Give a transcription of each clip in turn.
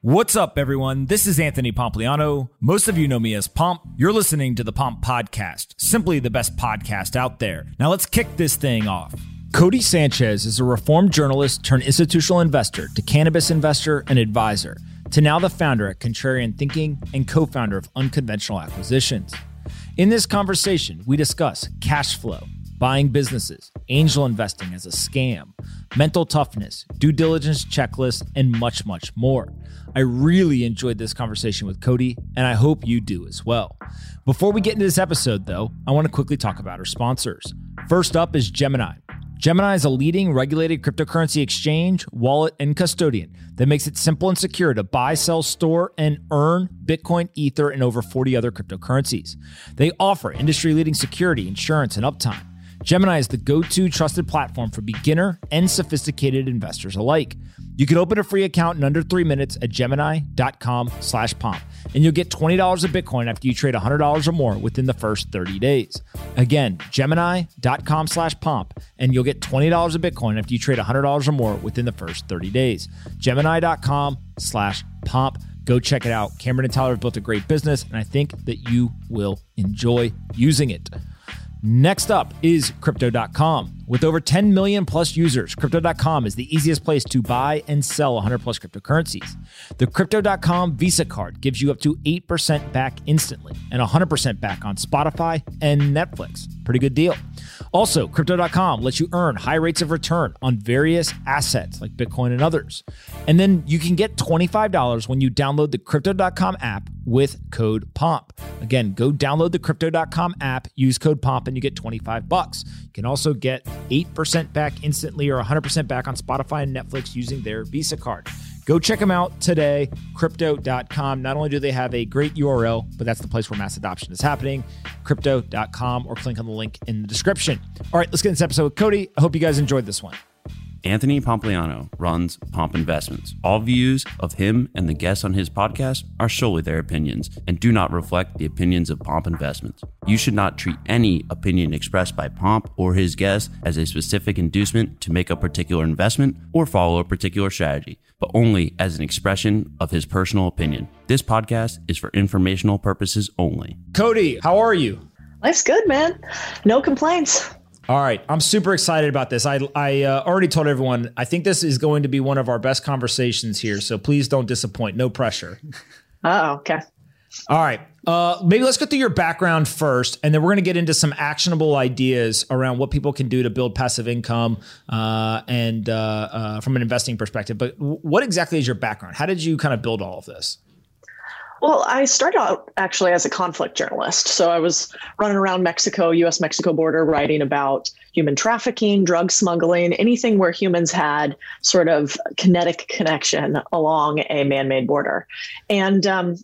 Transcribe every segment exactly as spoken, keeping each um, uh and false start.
What's up, everyone? This is Anthony Pompliano. Most of you know me as Pomp. You're listening to the Pomp Podcast, simply the best podcast out there. Now let's kick this thing off. Cody Sanchez is a reformed journalist turned institutional investor to cannabis investor and advisor, to now the founder at Contrarian Thinking and co-founder of Unconventional Acquisitions. In this conversation, we discuss cash flow, buying businesses, angel investing as a scam, mental toughness, due diligence checklists, and much, much more. I really enjoyed this conversation with Cody, and I hope you do as well. Before we get into this episode, though, I want to quickly talk about our sponsors. First up is Gemini. Gemini is a leading regulated cryptocurrency exchange, wallet, and custodian that makes it simple and secure to buy, sell, store, and earn Bitcoin, Ether, and over forty other cryptocurrencies. They offer industry-leading security, insurance, and uptime. Gemini is the go-to trusted platform for beginner and sophisticated investors alike. You can open a free account in under three minutes at gemini.com slash pomp, and you'll get twenty dollars of Bitcoin after you trade one hundred dollars or more within the first thirty days. Again, gemini.com slash pomp, and you'll get twenty dollars of Bitcoin after you trade one hundred dollars or more within the first thirty days. Gemini.com slash pomp. Go check it out. Cameron and Tyler have built a great business, and I think that you will enjoy using it. Next up is Crypto dot com. With over ten million plus users, Crypto dot com is the easiest place to buy and sell one hundred plus cryptocurrencies. The Crypto dot com Visa card gives you up to eight percent back instantly and one hundred percent back on Spotify and Netflix. Pretty good deal. Also, Crypto dot com lets you earn high rates of return on various assets like Bitcoin and others. And then you can get twenty-five dollars when you download the Crypto dot com app with code POMP. Again, go download the Crypto dot com app, use code POMP, and you get twenty-five bucks. You can also get eight percent back instantly or one hundred percent back on Spotify and Netflix using their Visa card. Go check them out today, Crypto dot com. Not only do they have a great U R L, but that's the place where mass adoption is happening, Crypto dot com, or click on the link in the description. All right, let's get into this episode with Cody. I hope you guys enjoyed this one. Anthony Pompliano runs Pomp Investments. All views of him and the guests on his podcast are solely their opinions and do not reflect the opinions of Pomp Investments. You should not treat any opinion expressed by Pomp or his guests as a specific inducement to make a particular investment or follow a particular strategy, but only as an expression of his personal opinion. This podcast is for informational purposes only. Cody, how are you? Life's good, man. No complaints. All right. I'm super excited about this. I, I uh, already told everyone, I think this is going to be one of our best conversations here. So please don't disappoint. No pressure. Oh, okay. All right. Uh, maybe let's go through your background first, and then we're going to get into some actionable ideas around what people can do to build passive income uh, and uh, uh, from an investing perspective. But what exactly is your background? How did you kind of build all of this? Well, I started out actually as a conflict journalist. So I was running around Mexico, U S Mexico border, writing about human trafficking, drug smuggling, anything where humans had sort of kinetic connection along a man-made border. And um,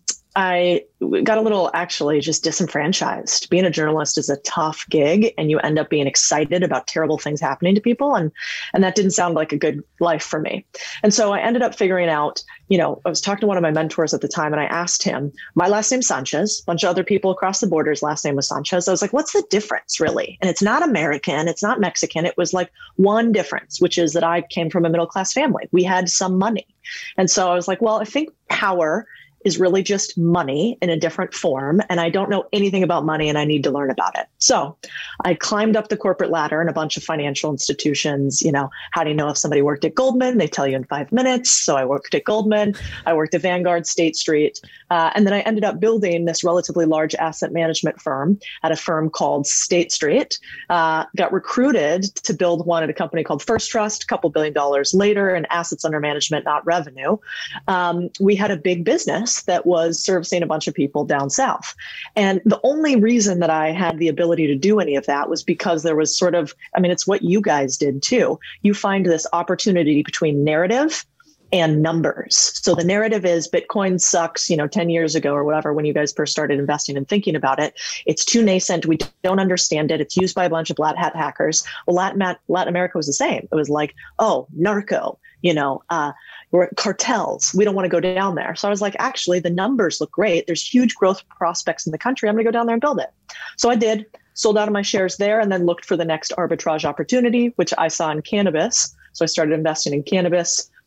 I got a little actually just disenfranchised. Being a journalist is a tough gig, and you end up being excited about terrible things happening to people. And, and that didn't sound like a good life for me. And so I ended up figuring out, you know, I was talking to one of my mentors at the time, and I asked him, my last name's Sanchez, a bunch of other people across the border's last name was Sanchez. I was like, what's the difference really? And it's not American, it's not Mexican. It was like one difference, which is that I came from a middle-class family. We had some money. And so I was like, well, I think power is really just money in a different form. And I don't know anything about money, and I need to learn about it. So I climbed up the corporate ladder in a bunch of financial institutions. You know, how do you know if somebody worked at Goldman? They tell you in five minutes. So I worked at Goldman. I worked at Vanguard, State Street. Uh, and then I ended up building this relatively large asset management firm at a firm called State Street. Uh, got recruited to build one at a company called First Trust, a couple billion dollars later, and assets under management, not revenue. Um, we had a big business that was servicing a bunch of people down south. And the only reason that I had the ability to do any of that was because there was sort of, I mean, it's what you guys did too. You find this opportunity between narrative and numbers. So the narrative is Bitcoin sucks, you know, ten years ago or whatever, when you guys first started investing and thinking about it. It's too nascent. We don't understand it. It's used by a bunch of black hat hackers. Well, Latin, Latin America was the same. It was like, oh, narco, you know, uh, we're cartels. We don't want to go down there. So I was like, actually, the numbers look great. There's huge growth prospects in the country. I'm going to go down there and build it. So I did, sold out of my shares there, and then looked for the next arbitrage opportunity, which I saw in cannabis. So I started investing in cannabis,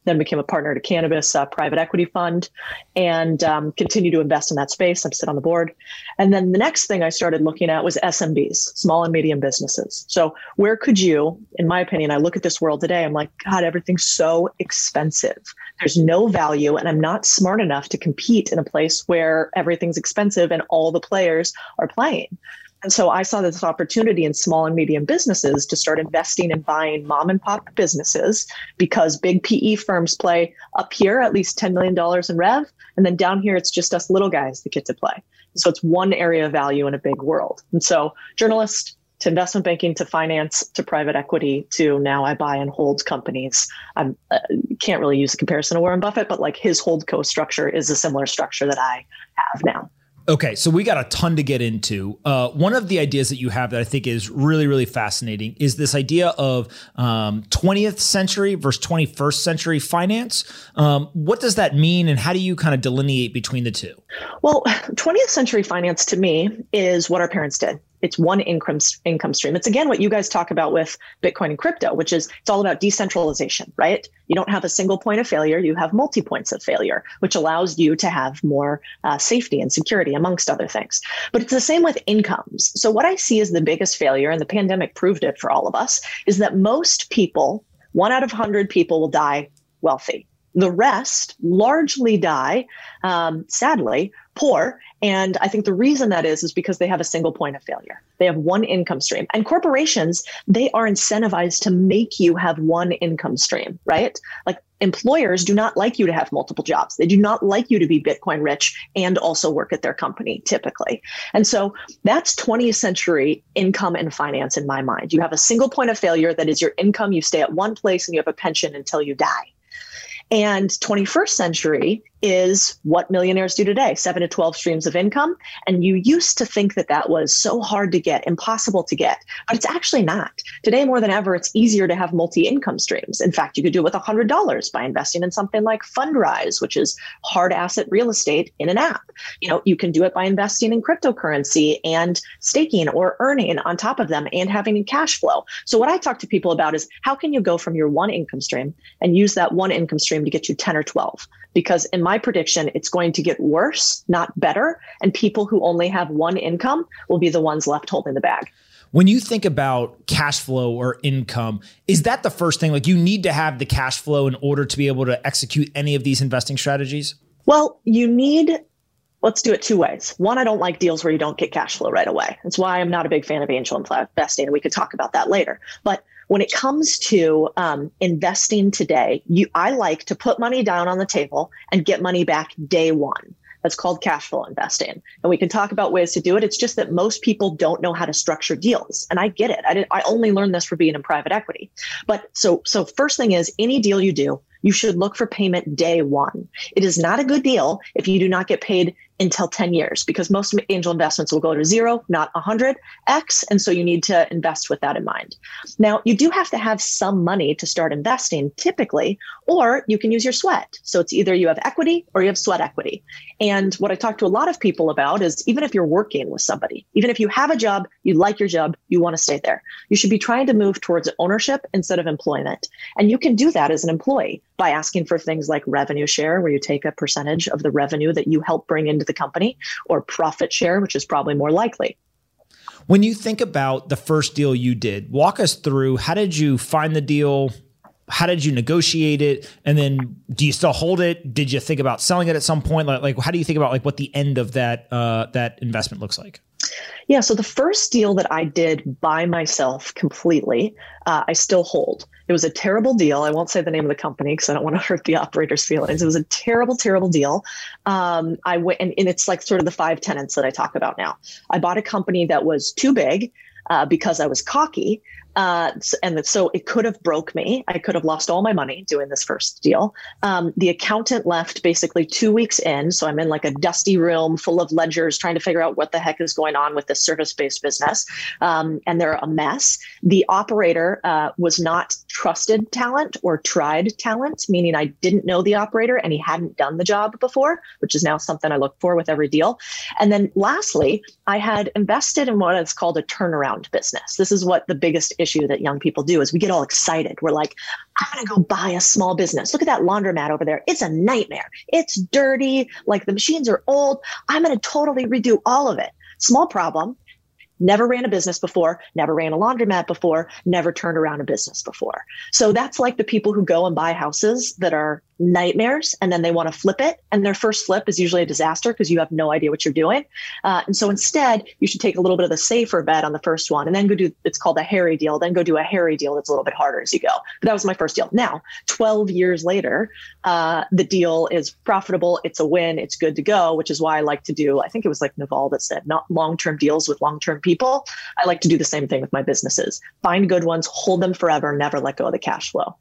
then became a partner at a cannabis uh, private equity fund, and um, continue to invest in that space. I sit on the board. And then the next thing I started looking at was S M Bs, small and medium businesses. So where could you, in my opinion, I look at this world today, I'm like, God, everything's so expensive. There's no value, and I'm not smart enough to compete in a place where everything's expensive and all the players are playing. And so I saw this opportunity in small and medium businesses to start investing and buying mom and pop businesses, because big P E firms play up here at least ten million dollars in rev. And then down here, it's just us little guys that get to play. So it's one area of value in a big world. And so journalist to investment banking to finance to private equity to now I buy and hold companies. I uh, can't really use the comparison of Warren Buffett, but like his holdco structure is a similar structure that I have now. Okay, so we got a ton to get into. Uh, one of the ideas that you have that I think is really, really fascinating is this idea of um, twentieth century versus twenty-first century finance. Um, what does that mean, and how do you kind of delineate between the two? Well, twentieth century finance to me is what our parents did. It's one income income stream. It's again what you guys talk about with Bitcoin and crypto, which is it's all about decentralization, right? You don't have a single point of failure. You have multi points of failure, which allows you to have more uh, safety and security, amongst other things. But it's the same with incomes. So what I see as the biggest failure, and the pandemic proved it for all of us, is that most people, one out of one hundred people will die wealthy. The rest largely die, um, sadly, poor. And I think the reason that is, is because they have a single point of failure. They have one income stream. And corporations, they are incentivized to make you have one income stream, right? Like employers do not like you to have multiple jobs. They do not like you to be Bitcoin rich and also work at their company, typically. And so that's twentieth century income and finance in my mind. You have a single point of failure that is your income. You stay at one place and you have a pension until you die. And twenty-first century is what millionaires do today, seven to twelve streams of income. And you used to think that that was so hard to get, impossible to get, but it's actually not. Today, more than ever, it's easier to have multi-income streams. In fact, you could do it with one hundred dollars by investing in something like Fundrise, which is hard asset real estate in an app. You know, you can do it by investing in cryptocurrency and staking or earning on top of them and having cash flow. So what I talk to people about is how can you go from your one income stream and use that one income stream to get you ten or twelve? Because in my prediction, it's going to get worse, not better. And people who only have one income will be the ones left holding the bag. When you think about cash flow or income, is that the first thing? Like you need to have the cash flow in order to be able to execute any of these investing strategies? Well, you need, let's do it two ways. One, I don't like deals where you don't get cash flow right away. That's why I'm not a big fan of angel investing. And we could talk about that later. But when it comes to um, investing today, you, I like to put money down on the table and get money back day one. That's called cash flow investing. And we can talk about ways to do it. It's just that most people don't know how to structure deals. And I get it. I, did, I only learned this for being in private equity. But so, so first thing is any deal you do, you should look for payment day one. It is not a good deal if you do not get paid until ten years, because most angel investments will go to zero, not one hundred X. And so you need to invest with that in mind. Now, you do have to have some money to start investing typically, or you can use your sweat. So it's either you have equity or you have sweat equity. And what I talk to a lot of people about is even if you're working with somebody, even if you have a job, you like your job, you want to stay there, you should be trying to move towards ownership instead of employment. And you can do that as an employee by asking for things like revenue share, where you take a percentage of the revenue that you help bring into the company, or profit share, which is probably more likely. When you think about the first deal you did, walk us through, how did you find the deal? How did you negotiate it? And then do you still hold it? Did you think about selling it at some point? Like, like how do you think about like what the end of that uh, that investment looks like? Yeah, so the first deal that I did by myself completely, uh, I still hold. It was a terrible deal. I won't say the name of the company because I don't want to hurt the operator's feelings. It was a terrible, terrible deal. Um, I went, and, and it's like sort of the five tenets that I talk about now. I bought a company that was too big uh, because I was cocky. Uh, and so it could have broke me. I could have lost all my money doing this first deal. Um, the accountant left basically two weeks in. So I'm in like a dusty room full of ledgers trying to figure out what the heck is going on with this service-based business. Um, and they're a mess. The operator uh, was not trusted talent or tried talent, meaning I didn't know the operator and he hadn't done the job before, which is now something I look for with every deal. And then lastly, I had invested in what is called a turnaround business. This is what the biggest issue that young people do is we get all excited. We're like, I'm going to go buy a small business. Look at that laundromat over there. It's a nightmare. It's dirty. Like the machines are old. I'm going to totally redo all of it. Small problem. Never ran a business before, never ran a laundromat before, never turned around a business before. So that's like the people who go and buy houses that are nightmares and then they want to flip it. And their first flip is usually a disaster because you have no idea what you're doing. Uh, and so instead, you should take a little bit of the safer bet on the first one and then go do, it's called a hairy deal, then go do a hairy deal that's a little bit harder as you go. But that was my first deal. Now, twelve years later, uh, the deal is profitable. It's a win. It's good to go, which is why I like to do, I think it was like Naval that said, not long-term deals with long-term people. I like to do the same thing with my businesses. Find good ones, hold them forever, never let go of the cash flow.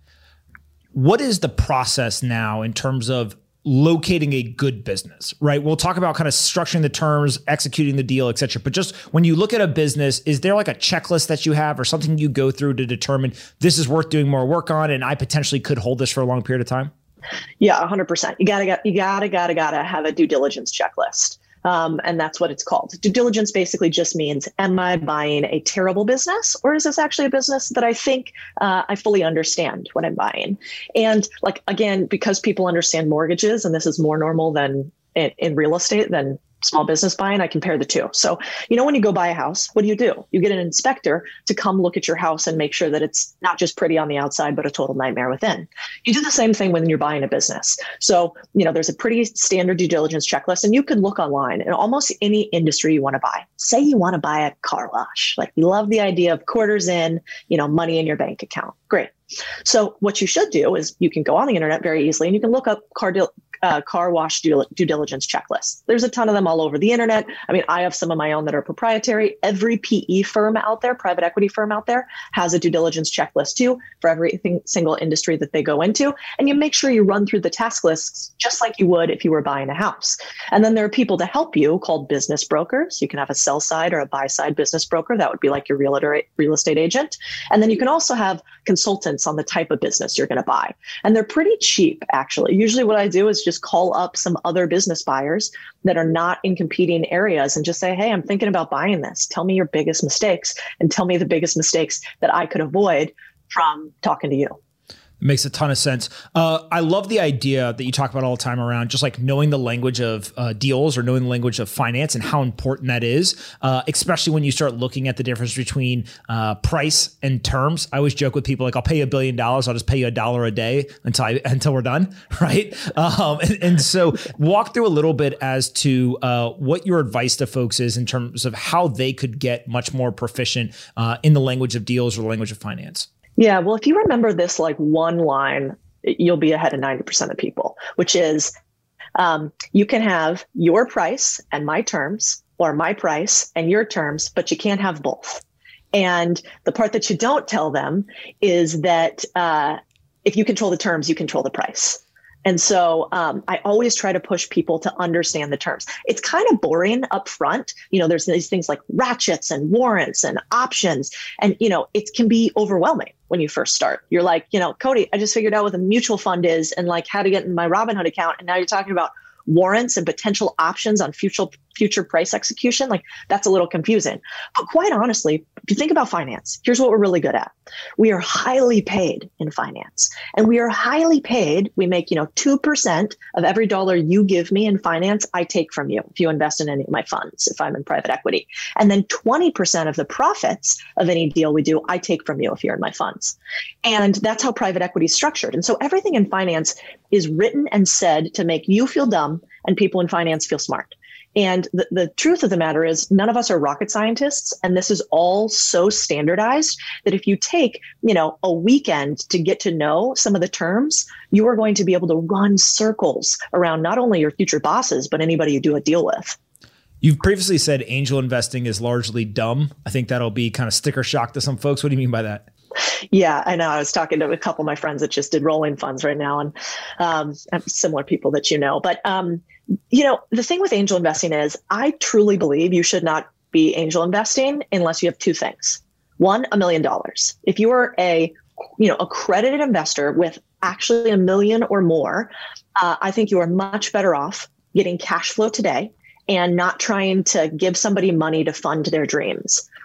What is the process now in terms of locating a good business, right? We'll talk about kind of structuring the terms, executing the deal, et cetera. But just when you look at a business, is there like a checklist that you have or something you go through to determine this is worth doing more work on and I potentially could hold this for a long period of time? Yeah, one hundred percent. You gotta, you gotta, gotta, gotta have a due diligence checklist. Um, and that's what it's called. Due diligence basically just means, am I buying a terrible business or is this actually a business that I think uh, I fully understand what I'm buying? And like, again, because people understand mortgages and this is more normal than in, in real estate than small business buying, I compare the two. So, you know, when you go buy a house, what do you do? You get an inspector to come look at your house and make sure that it's not just pretty on the outside, but a total nightmare within. You do the same thing when you're buying a business. So, you know, there's a pretty standard due diligence checklist and you can look online in almost any industry you want to buy. Say you want to buy a car wash. Like you love the idea of quarters in, you know, money in your bank account. Great. So what you should do is you can go on the internet very easily and you can look up car deal. Uh, car wash due, due diligence checklists. There's a ton of them all over the internet. I mean, I have some of my own that are proprietary. Every P E firm out there, private equity firm out there, has a due diligence checklist too for every single industry that they go into. And you make sure you run through the task lists just like you would if you were buying a house. And then there are people to help you called business brokers. You can have a sell side or a buy side business broker. That would be like your realtor, real estate agent. And then you can also have consultants on the type of business you're going to buy. And they're pretty cheap, actually. Usually what I do is just call up some other business buyers that are not in competing areas and just say, hey, I'm thinking about buying this. Tell me your biggest mistakes and tell me the biggest mistakes that I could avoid from talking to you. Makes a ton of sense. Uh, I love the idea that you talk about all the time around just like knowing the language of uh, deals or knowing the language of finance and how important that is, uh, especially when you start looking at the difference between uh, price and terms. I always joke with people like, I'll pay you a billion dollars. I'll just pay you a dollar a day until I, until we're done. Right. Um, and, and so walk through a little bit as to uh, what your advice to folks is in terms of how they could get much more proficient uh, in the language of deals or the language of finance. Yeah, well, if you remember this like one line, you'll be ahead of ninety percent of people, which is um, you can have your price and my terms or my price and your terms, but you can't have both. And the part that you don't tell them is that uh, if you control the terms, you control the price. And so um, I always try to push people to understand the terms. It's kind of boring up front. You know, there's these things like ratchets and warrants and options. And, you know, it can be overwhelming when you first start. You're like, you know, Cody, I just figured out what a mutual fund is and like how to get in my Robinhood account. And now you're talking about warrants and potential options on future future price execution. Like that's a little confusing. But quite honestly, if you think about finance, here's what we're really good at. We are highly paid in finance and we are highly paid. We make, you know, two percent of every dollar you give me in finance, I take from you if you invest in any of my funds, if I'm in private equity. And then twenty percent of the profits of any deal we do, I take from you if you're in my funds. And that's how private equity is structured. And so everything in finance is written and said to make you feel dumb and people in finance feel smart. And the, the truth of the matter is none of us are rocket scientists. And this is all so standardized that if you take, you know, a weekend to get to know some of the terms, you are going to be able to run circles around not only your future bosses, but anybody you do a deal with. You've previously said angel investing is largely dumb. I think that'll be kind of sticker shock to some folks. What do you mean by that? Yeah, I know. I was talking to a couple of my friends that just did rolling funds right now and um, similar people that you know. But, um, you know, the thing with angel investing is I truly believe you should not be angel investing unless you have two things. One, a million dollars. If you are a, you know, accredited investor with actually a million or more, uh, I think you are much better off getting cash flow today and not trying to give somebody money to fund their dreams.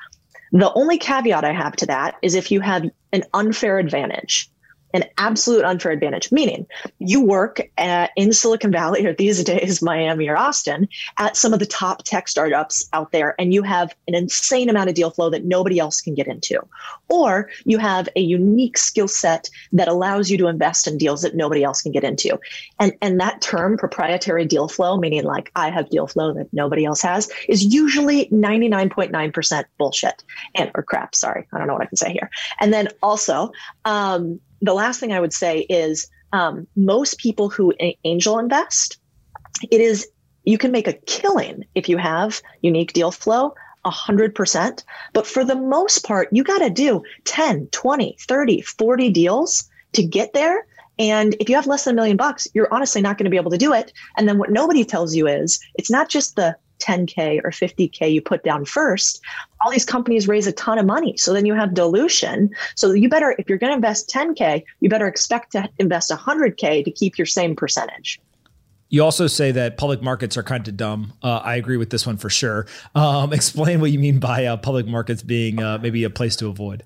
The only caveat I have to that is if you have an unfair advantage. An absolute unfair advantage, meaning you work at, in Silicon Valley or these days, Miami or Austin, at some of the top tech startups out there, and you have an insane amount of deal flow that nobody else can get into. Or you have a unique skill set that allows you to invest in deals that nobody else can get into. And, and that term, proprietary deal flow, meaning like I have deal flow that nobody else has, is usually ninety-nine point nine percent bullshit and or crap. Sorry, I don't know what I can say here. And then also, um, the last thing I would say is um, most people who angel invest, it is, you can make a killing if you have unique deal flow, one hundred percent. But for the most part, you got to do ten, twenty, thirty, forty deals to get there. And if you have less than a million bucks, you're honestly not going to be able to do it. And then what nobody tells you is it's not just the ten K or fifty K you put down first. All these companies raise a ton of money. So then you have dilution. So you better, if you're going to invest ten K, you better expect to invest one hundred K to keep your same percentage. You also say that public markets are kind of dumb. Uh, I agree with this one for sure. Um, explain what you mean by uh, public markets being uh, maybe a place to avoid.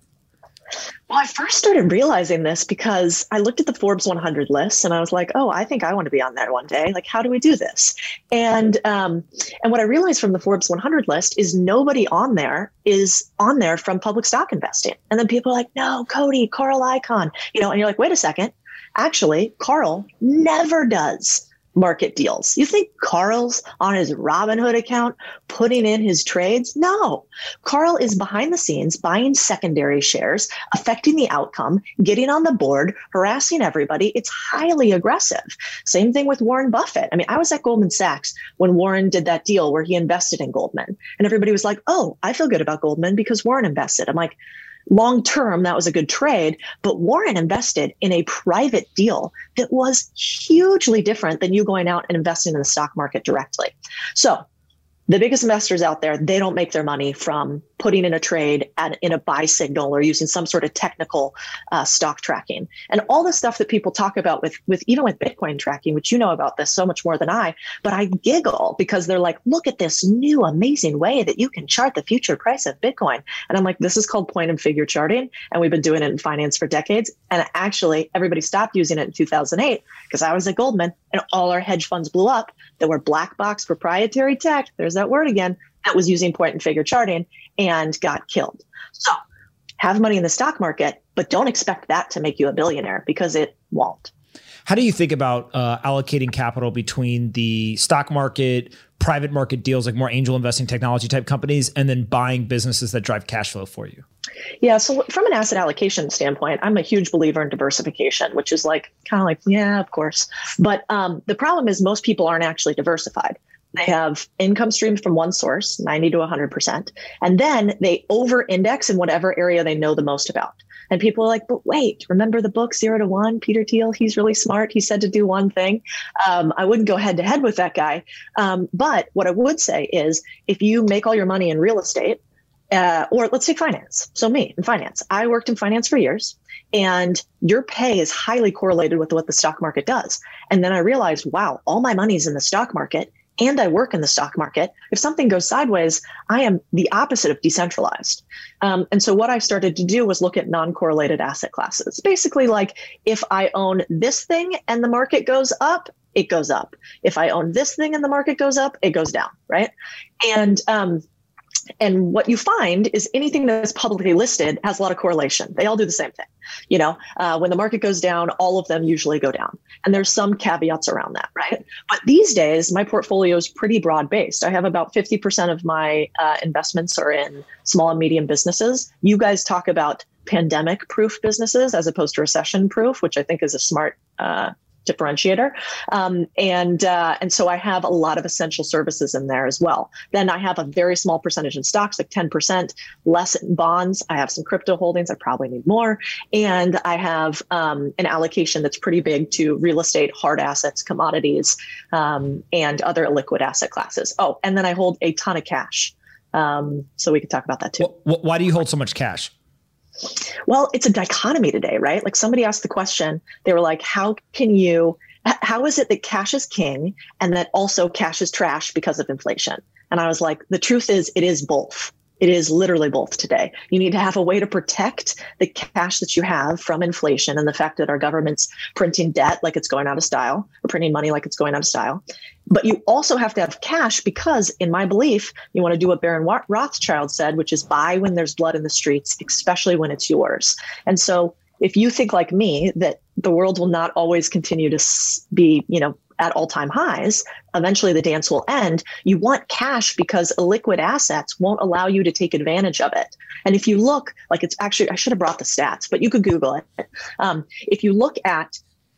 Well, I first started realizing this because I looked at the Forbes one hundred list and I was like, oh, I think I want to be on there one day. Like, how do we do this? And um, and what I realized from the Forbes one hundred list is nobody on there is on there from public stock investing. And then people are like, no, Cody, Carl Icahn, you know, and you're like, wait a second. Actually, Carl never does market deals. You think Carl's on his Robinhood account putting in his trades? No. Carl is behind the scenes buying secondary shares, affecting the outcome, getting on the board, harassing everybody. It's highly aggressive. Same thing with Warren Buffett. I mean, I was at Goldman Sachs when Warren did that deal where he invested in Goldman. And everybody was like, oh, I feel good about Goldman because Warren invested. I'm like, long term, that was a good trade, but Warren invested in a private deal that was hugely different than you going out and investing in the stock market directly. So the biggest investors out there, they don't make their money from putting in a trade at, in a buy signal or using some sort of technical uh, stock tracking. And all the stuff that people talk about with, with even with Bitcoin tracking, which you know about this so much more than I, but I giggle because they're like, look at this new amazing way that you can chart the future price of Bitcoin. And I'm like, this is called point and figure charting. And we've been doing it in finance for decades. And actually, everybody stopped using it in two thousand eight because I was at Goldman and all our hedge funds blew up that were black box proprietary tech. There's that word again, that was using point and figure charting and got killed. So have money in the stock market, but don't expect that to make you a billionaire because it won't. How do you think about uh, allocating capital between the stock market, private market deals, like more angel investing technology type companies, and then buying businesses that drive cash flow for you? Yeah. So from an asset allocation standpoint, I'm a huge believer in diversification, which is like kind of like, yeah, of course. But um, the problem is most people aren't actually diversified. They have income streams from one source, ninety to one hundred percent. And then they over index in whatever area they know the most about. And people are like, but wait, remember the book Zero to One, Peter Thiel? He's really smart. He said to do one thing. Um, I wouldn't go head to head with that guy. Um, but what I would say is if you make all your money in real estate, uh, or let's say finance. So me in finance, I worked in finance for years and your pay is highly correlated with what the stock market does. And then I realized, wow, all my money's in the stock market. And I work in the stock market. If something goes sideways, I am the opposite of decentralized. Um, and so what I started to do was look at non-correlated asset classes. Basically, like if I own this thing and the market goes up, it goes up. If I own this thing and the market goes up, it goes down, right? And um, and what you find is anything that's publicly listed has a lot of correlation. They all do the same thing. You know, uh, when the market goes down, all of them usually go down. And there's some caveats around that, right? But these days, my portfolio is pretty broad based. I have about fifty percent of my uh, investments are in small and medium businesses. You guys talk about pandemic proof businesses as opposed to recession proof, which I think is a smart uh differentiator. Um, and uh, and so I have a lot of essential services in there as well. Then I have a very small percentage in stocks, like ten percent, less in bonds. I have some crypto holdings. I probably need more. And I have um, an allocation that's pretty big to real estate, hard assets, commodities, um, and other liquid asset classes. Oh, and then I hold a ton of cash. Um, so we could talk about that too. Why do you hold so much cash? Well, it's a dichotomy today, right? Like somebody asked the question, they were like, how can you, how is it that cash is king and that also cash is trash because of inflation? And I was like, the truth is it is both. It is literally both today. You need to have a way to protect the cash that you have from inflation and the fact that our government's printing debt like it's going out of style, or printing money like it's going out of style. But you also have to have cash because, in my belief, you want to do what Baron Rothschild said, which is buy when there's blood in the streets, especially when it's yours. And so if you think like me that the world will not always continue to be, you know, at all-time highs, eventually the dance will end. You want cash because illiquid assets won't allow you to take advantage of it. And if you look, like it's actually, I should have brought the stats, but you could Google it. Um, if you look at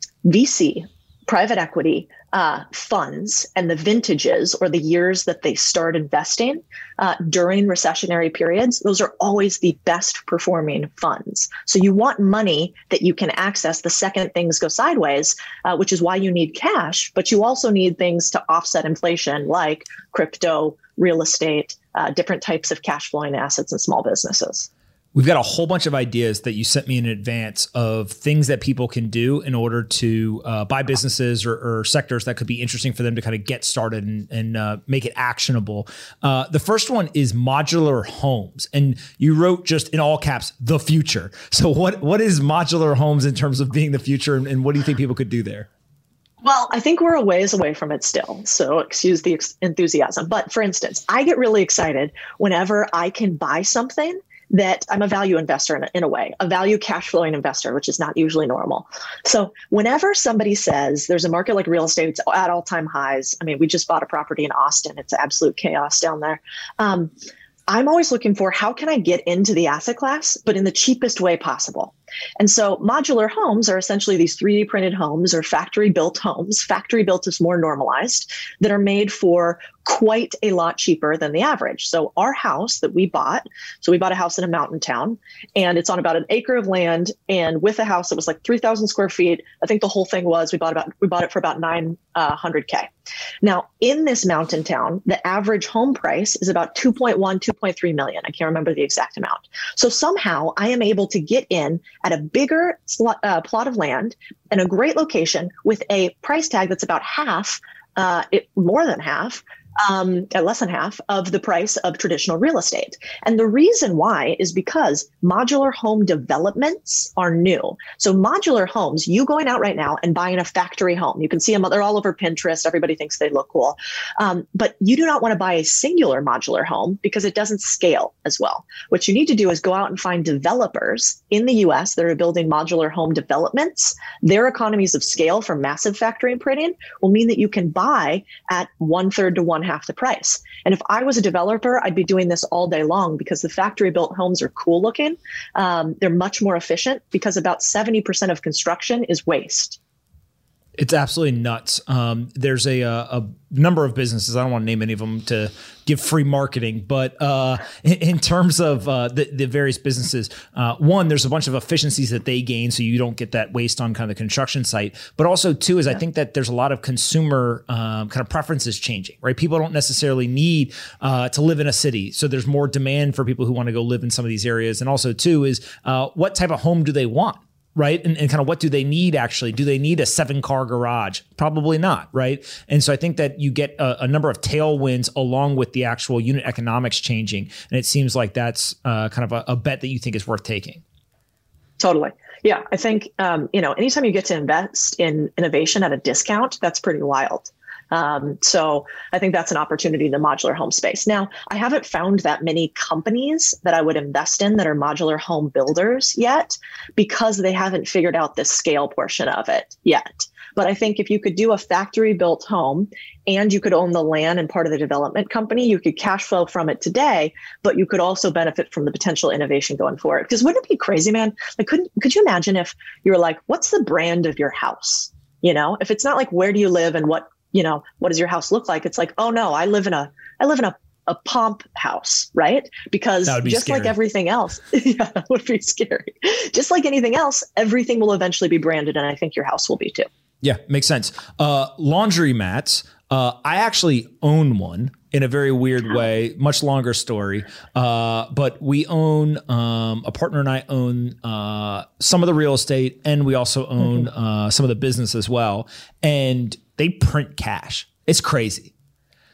V C, private equity uh, funds and the vintages or the years that they start investing uh, during recessionary periods, those are always the best performing funds. So you want money that you can access the second things go sideways, uh, which is why you need cash, but you also need things to offset inflation like crypto, real estate, uh, different types of cash flowing assets and small businesses. We've got a whole bunch of ideas that you sent me in advance of things that people can do in order to uh, buy businesses or, or sectors that could be interesting for them to kind of get started and, and uh, make it actionable. Uh, the first one is modular homes. And you wrote just in all caps, the future. So what what is modular homes in terms of being the future, and, and what do you think people could do there? Well, I think we're a ways away from it still. So excuse the ex- enthusiasm. But for instance, I get really excited whenever I can buy something that I'm a value investor in a, in a way, a value cash flowing investor, which is not usually normal. So whenever somebody says there's a market like real estate, it's at all time highs. I mean, we just bought a property in Austin. It's absolute chaos down there. Um, I'm always looking for how can I get into the asset class, but in the cheapest way possible. And so modular homes are essentially these three D printed homes or factory built homes. Factory built is more normalized, that are made for quite a lot cheaper than the average. So our house that we bought, so we bought a house in a mountain town, and it's on about an acre of land. And with a house, it was like three thousand square feet. I think the whole thing was, we bought about, we bought it for about nine hundred K. Now in this mountain town, the average home price is about two point one, two point three million. I can't remember the exact amount. So somehow I am able to get in at a bigger slot, uh, plot of land and a great location with a price tag that's about half, uh, it, more than half, um, less than half of the price of traditional real estate. And the reason why is because modular home developments are new. So modular homes, you going out right now and buying a factory home, you can see them, they're all over Pinterest. Everybody thinks they look cool. Um, but you do not want to buy a singular modular home because it doesn't scale as well. What you need to do is go out and find developers in the U S that are building modular home developments. Their economies of scale from massive factory printing will mean that you can buy at one third to one half the price. And if I was a developer, I'd be doing this all day long because the factory built homes are cool looking. Um, they're much more efficient because about seventy percent of construction is waste. It's absolutely nuts. Um, there's a, a number of businesses, I don't want to name any of them to give free marketing, but uh, in, in terms of uh, the, the various businesses, uh, one, there's a bunch of efficiencies that they gain so you don't get that waste on kind of the construction site. But also, two, is yeah. I think that there's a lot of consumer um, kind of preferences changing, right? People don't necessarily need uh, to live in a city. So there's more demand for people who want to go live in some of these areas. And also, two, is uh, what type of home do they want? Right. And, and kind of what do they need actually? Do they need a seven car garage? Probably not. Right. And so I think that you get a, a number of tailwinds along with the actual unit economics changing. And it seems like that's uh, kind of a, a bet that you think is worth taking. Totally. Yeah. I think, um, you know, anytime you get to invest in innovation at a discount, that's pretty wild. Um, so I think that's an opportunity in the modular home space. Now, I haven't found that many companies that I would invest in that are modular home builders yet because they haven't figured out the scale portion of it yet. But I think if you could do a factory built home and you could own the land and part of the development company, you could cash flow from it today, but you could also benefit from the potential innovation going forward. Because wouldn't it be crazy, man? Like, could, could you imagine if you were like, what's the brand of your house? You know, if it's not like, where do you live and what, you know, what does your house look like? It's like, oh no, I live in a, I live in a, a pomp house, right? Because be just scary. Like everything else, yeah, that would be scary. Just like anything else, everything will eventually be branded. And I think your house will be too. Yeah, makes sense. Uh, laundry mats. Uh, I actually own one in a very weird way, much longer story. Uh, but we own, um, a partner and I own uh, some of the real estate, and we also own uh, some of the business as well. And they print cash. It's crazy.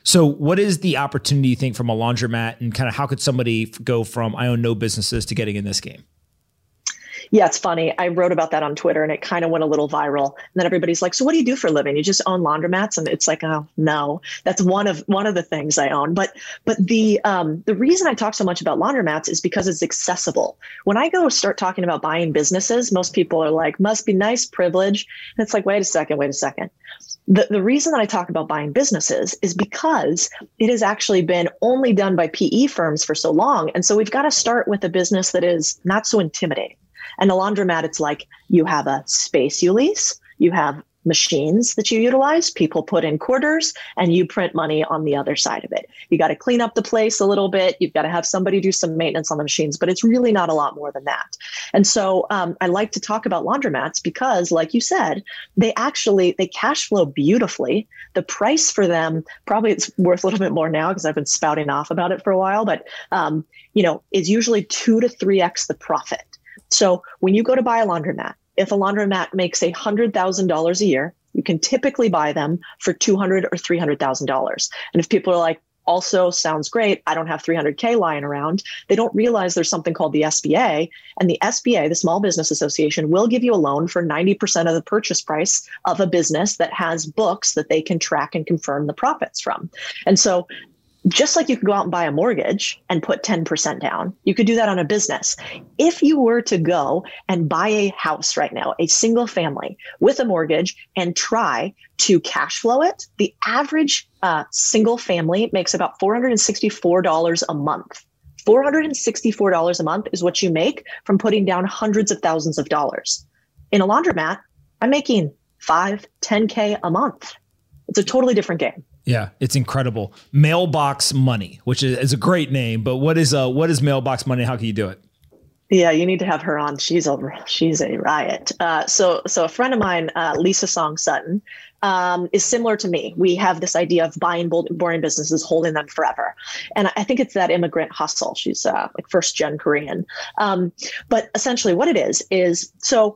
So what is the opportunity you think from a laundromat, and kind of how could somebody go from I own no businesses to getting in this game? Yeah, it's funny. I wrote about that on Twitter and it kind of went a little viral. And then everybody's like, so what do you do for a living? You just own laundromats? And it's like, oh, no, that's one of one of the things I own. But but the um, the reason I talk so much about laundromats is because it's accessible. When I go start talking about buying businesses, most people are like, must be nice privilege. And it's like, wait a second, wait a second. The, the reason that I talk about buying businesses is because it has actually been only done by P E firms for so long. And so we've got to start with a business that is not so intimidating. And a laundromat, it's like you have a space you lease, you have machines that you utilize, people put in quarters, and you print money on the other side of it. You got to clean up the place a little bit. You've got to have somebody do some maintenance on the machines, but it's really not a lot more than that. And so um, I like to talk about laundromats because, like you said, they actually, they cash flow beautifully. The price for them, probably it's worth a little bit more now because I've been spouting off about it for a while, but um, you know, is usually two to three X the profit. So when you go to buy a laundromat, if a laundromat makes one hundred thousand dollars a year, you can typically buy them for two hundred thousand dollars or three hundred thousand dollars. And if people are like, also sounds great, I don't have three hundred K lying around, they don't realize there's something called the S B A. And the S B A, the Small Business Association, will give you a loan for ninety percent of the purchase price of a business that has books that they can track and confirm the profits from. And so just like you could go out and buy a mortgage and put ten percent down, you could do that on a business. If you were to go and buy a house right now, a single family with a mortgage, and try to cash flow it, the average uh, single family makes about four hundred sixty-four dollars a month. four hundred sixty-four dollars a month is what you make from putting down hundreds of thousands of dollars. In a laundromat, I'm making five, ten K a month. It's a totally different game. Yeah, it's incredible. Mailbox Money, which is, is a great name, but what is uh what is Mailbox Money? How can you do it? Yeah, you need to have her on. She's a she's a riot. Uh, so so a friend of mine, uh, Lisa Song Sutton, um, is similar to me. We have this idea of buying boring businesses, holding them forever, and I think it's that immigrant hustle. She's uh, like first gen Korean, um, but essentially what it is is so.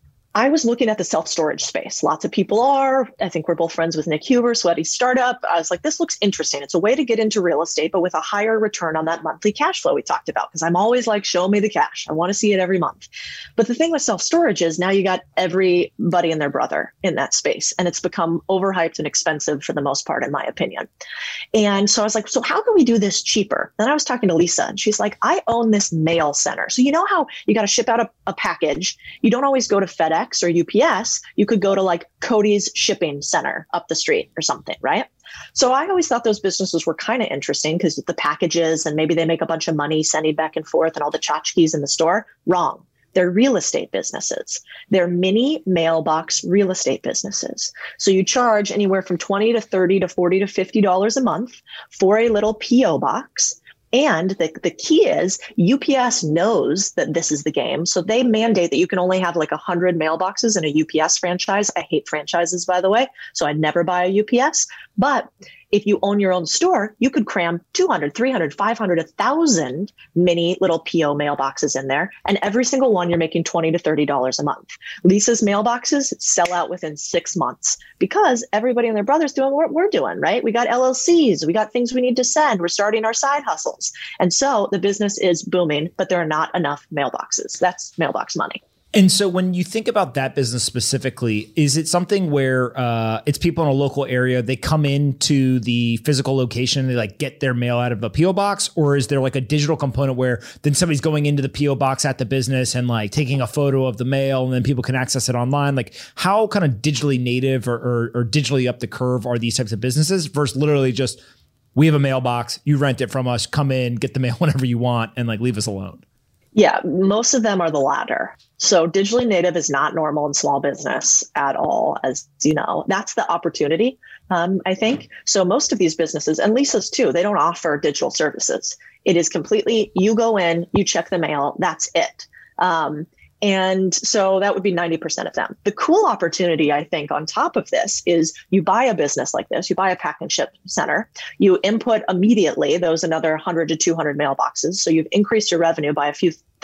I was looking at the self-storage space. Lots of people are. I think we're both friends with Nick Huber, Sweaty Startup. I was like, this looks interesting. It's a way to get into real estate, but with a higher return on that monthly cash flow we talked about. Because I'm always like, show me the cash. I want to see it every month. But the thing with self-storage is now you got everybody and their brother in that space. And it's become overhyped and expensive for the most part, in my opinion. And so I was like, so how can we do this cheaper? Then I was talking to Lisa and she's like, I own this mail center. So you know how you got to ship out a, a package. You don't always go to FedEx or U P S, you could go to like Cody's shipping center up the street or something, right? So I always thought those businesses were kind of interesting because the packages and maybe they make a bunch of money sending back and forth and all the tchotchkes in the store. Wrong. They're real estate businesses. They're mini mailbox real estate businesses. So you charge anywhere from twenty to thirty to forty to fifty dollars a month for a little P O box. And the, the key is U P S knows that this is the game. So they mandate that you can only have like one hundred mailboxes in a U P S franchise. I hate franchises, by the way. So I'd never buy a U P S. But if you own your own store, you could cram two hundred, three hundred, five hundred, one thousand mini little P O mailboxes in there. And every single one, you're making twenty to thirty dollars a month. Lisa's mailboxes sell out within six months because everybody and their brother's doing what we're doing, right? We got L L Cs. We got things we need to send. We're starting our side hustles. And so the business is booming, but there are not enough mailboxes. That's Mailbox Money. And so when you think about that business specifically, is it something where uh, it's people in a local area, they come into the physical location, they like get their mail out of a P O box, or is there like a digital component where then somebody's going into the P O box at the business and like taking a photo of the mail and then people can access it online? Like how kind of digitally native or, or, or digitally up the curve are these types of businesses versus literally just, we have a mailbox, you rent it from us, come in, get the mail whenever you want and like leave us alone? Yeah, most of them are the latter. So digitally native is not normal in small business at all, as you know. That's the opportunity, um, I think. So most of these businesses, and Lisa's too, they don't offer digital services. It is completely, you go in, you check the mail, that's it. Um, And so that would be ninety percent of them. The cool opportunity, I think, on top of this is you buy a business like this, you buy a pack and ship center, you input immediately those another one hundred to two hundred mailboxes. So you've increased your revenue by a few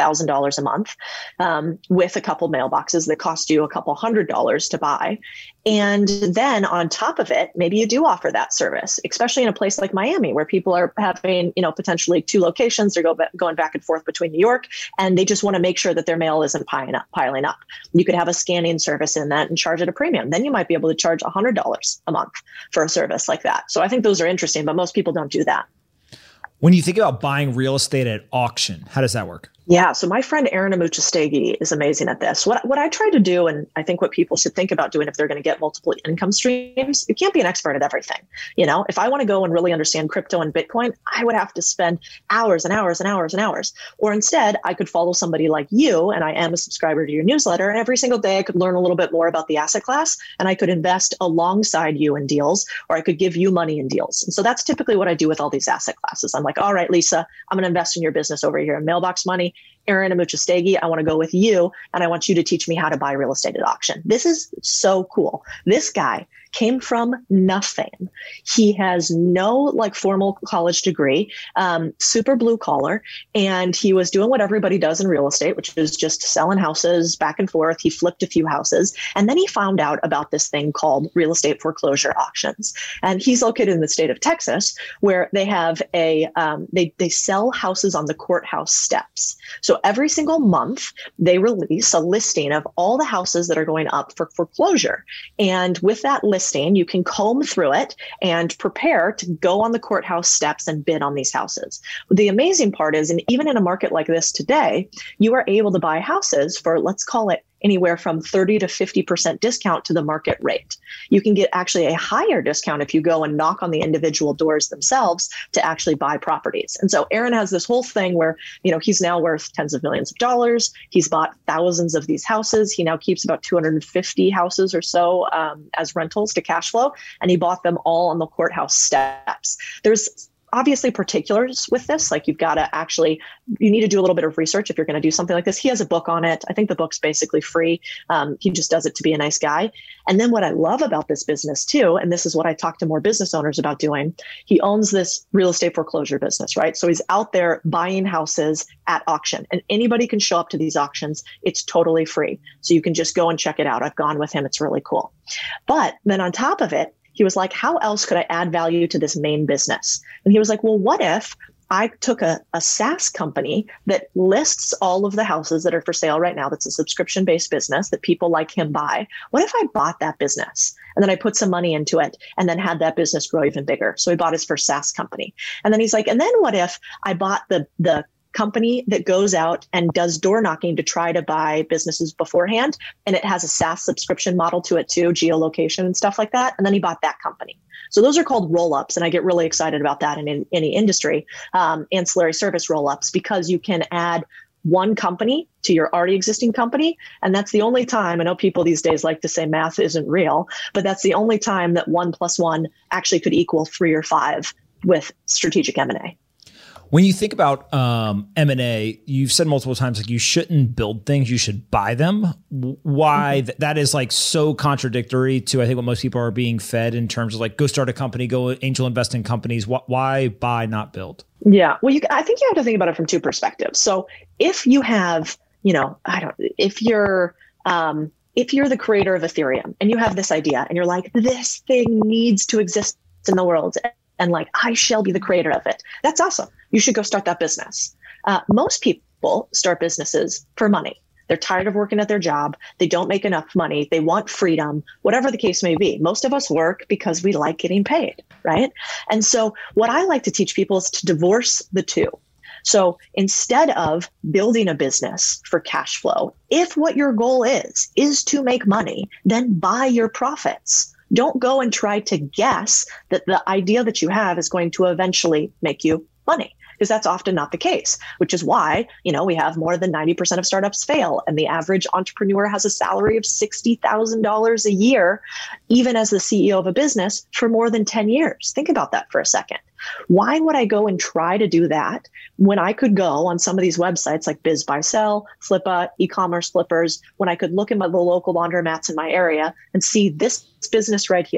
thousand dollars a month um, with a couple mailboxes that cost you a couple hundred dollars to buy. And then on top of it, maybe you do offer that service, especially in a place like Miami, where people are having, you know, potentially two locations. They're go, going back and forth between New York, and they just want to make sure that their mail isn't piling up, piling up. You could have a scanning service in that and charge it a premium. Then you might be able to charge one hundred dollars a month for a service like that. So I think those are interesting, but most people don't do that. When you think about buying real estate at auction, how does that work? Yeah. So my friend Aaron Amuchastegui is amazing at this. What what I try to do, and I think what people should think about doing if they're going to get multiple income streams, you can't be an expert at everything. You know, if I want to go and really understand crypto and Bitcoin, I would have to spend hours and hours and hours and hours. Or instead, I could follow somebody like you, and I am a subscriber to your newsletter. And every single day I could learn a little bit more about the asset class, and I could invest alongside you in deals, or I could give you money in deals. And so that's typically what I do with all these asset classes. I'm like, all right, Lisa, I'm going to invest in your business over here in Mailbox Money. Aaron Amuchastegui, I want to go with you, and I want you to teach me how to buy real estate at auction. This is so cool. This guy came from nothing. He has no like formal college degree, um, super blue collar, and he was doing what everybody does in real estate, which is just selling houses back and forth. He flipped a few houses, and then he found out about this thing called real estate foreclosure auctions. And he's located in the state of Texas, where they have a um, they they sell houses on the courthouse steps. So every single month, they release a listing of all the houses that are going up for foreclosure. And with that listing, you can comb through it and prepare to go on the courthouse steps and bid on these houses. The amazing part is, and even in a market like this today, you are able to buy houses for, let's call it, anywhere from thirty to fifty percent discount to the market rate. You can get actually a higher discount if you go and knock on the individual doors themselves to actually buy properties. And so Aaron has this whole thing where, you know, he's now worth tens of millions of dollars. He's bought thousands of these houses. He now keeps about two hundred fifty houses or so um, as rentals to cash flow. And he bought them all on the courthouse steps. There's obviously particulars with this, like you've got to actually, you need to do a little bit of research if you're going to do something like this. He has a book on it. I think the book's basically free. Um, he just does it to be a nice guy. And then what I love about this business too, and this is what I talk to more business owners about doing, he owns this real estate foreclosure business, right? So he's out there buying houses at auction, and anybody can show up to these auctions. It's totally free. So you can just go and check it out. I've gone with him. It's really cool. But then on top of it, he was like, how else could I add value to this main business? And he was like, well, what if I took a, a SaaS company that lists all of the houses that are for sale right now, that's a subscription-based business that people like him buy. What if I bought that business and then I put some money into it and then had that business grow even bigger? So he bought his first SaaS company. And then he's like, and then what if I bought the the company that goes out and does door knocking to try to buy businesses beforehand, and it has a SaaS subscription model to it too, geolocation and stuff like that. And then he bought that company. So those are called roll-ups, and I get really excited about that in, in any industry, um, ancillary service roll-ups, because you can add one company to your already existing company. And that's the only time, I know people these days like to say math isn't real, but that's the only time that one plus one actually could equal three or five with strategic M and A. When you think about um, M and A, you've said multiple times, like you shouldn't build things, you should buy them. Why? Mm-hmm. Th- that is like so contradictory to, I think, what most people are being fed in terms of like, go start a company, go angel invest in companies. Wh- why buy, not build? Yeah. Well, you, I think you have to think about it from two perspectives. So if you have, you know, I don't, if you're, um, if you're the creator of Ethereum and you have this idea and you're like, this thing needs to exist in the world, and like, I shall be the creator of it. That's awesome. You should go start that business. Uh, most people start businesses for money. They're tired of working at their job. They don't make enough money. They want freedom, whatever the case may be. Most of us work because we like getting paid, right? And so what I like to teach people is to divorce the two. So instead of building a business for cash flow, if what your goal is, is to make money, then buy your profits. Don't go and try to guess that the idea that you have is going to eventually make you money, because that's often not the case, which is why, you know, we have more than ninety percent of startups fail. And the average entrepreneur has a salary of sixty thousand dollars a year, even as the C E O of a business, for more than ten years. Think about that for a second. Why would I go and try to do that when I could go on some of these websites like Biz Buy Sell, Flippa, e-commerce flippers, when I could look at my, the local laundromats in my area and see this business right here?